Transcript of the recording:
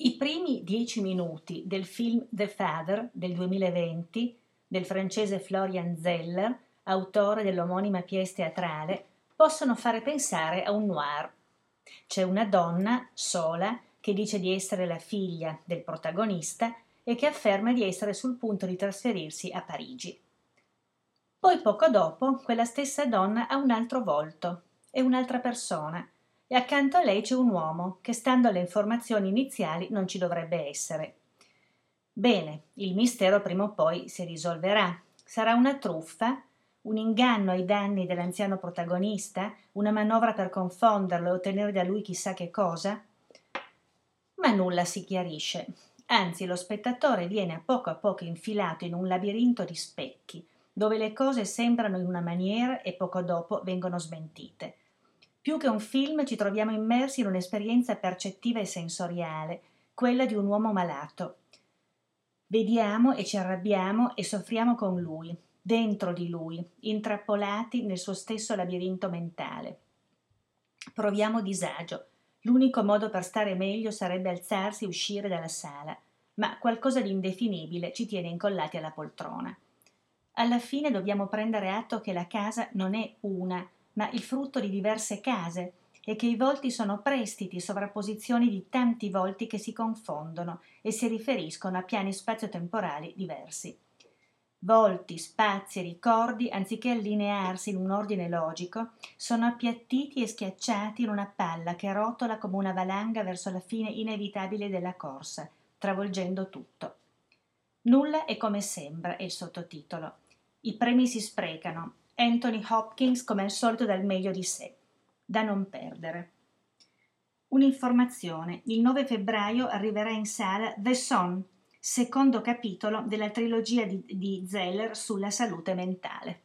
I primi 10 minuti del film The Father del 2020 del francese Florian Zeller, autore dell'omonima pièce teatrale, possono fare pensare a un noir. C'è una donna sola che dice di essere la figlia del protagonista e che afferma di essere sul punto di trasferirsi a Parigi. Poi poco dopo quella stessa donna ha un altro volto, è un'altra persona, e accanto a lei c'è un uomo che, stando alle informazioni iniziali, non ci dovrebbe essere. Bene, il mistero prima o poi si risolverà. Sarà una truffa? Un inganno ai danni dell'anziano protagonista? Una manovra per confonderlo e ottenere da lui chissà che cosa? Ma nulla si chiarisce. Anzi, lo spettatore viene a poco infilato in un labirinto di specchi, dove le cose sembrano in una maniera e poco dopo vengono smentite. Più che un film ci troviamo immersi in un'esperienza percettiva e sensoriale, quella di un uomo malato. Vediamo e ci arrabbiamo e soffriamo con lui, dentro di lui, intrappolati nel suo stesso labirinto mentale. Proviamo disagio. L'unico modo per stare meglio sarebbe alzarsi e uscire dalla sala, ma qualcosa di indefinibile ci tiene incollati alla poltrona. Alla fine dobbiamo prendere atto che la casa non è una, ma il frutto di diverse case, e che i volti sono prestiti, sovrapposizioni di tanti volti che si confondono e si riferiscono a piani spazio-temporali diversi. Volti, spazi e ricordi, anziché allinearsi in un ordine logico, sono appiattiti e schiacciati in una palla che rotola come una valanga verso la fine inevitabile della corsa, travolgendo tutto. Nulla è come sembra, è il sottotitolo. I premi si sprecano. Anthony Hopkins come al solito dà il meglio di sé. Da non perdere. Un'informazione. Il 9 febbraio arriverà in sala The Son, secondo capitolo della trilogia di Zeller sulla salute mentale.